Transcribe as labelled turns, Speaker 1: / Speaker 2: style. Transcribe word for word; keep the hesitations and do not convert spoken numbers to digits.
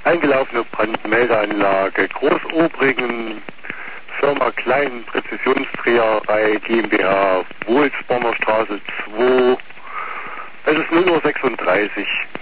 Speaker 1: Eingelaufene Brandmeldeanlage, Großobringen, Firma Klein Präzisionsdreherei GmbH, Wohlsborner Straße zwei. Es ist null Uhr sechsunddreißig.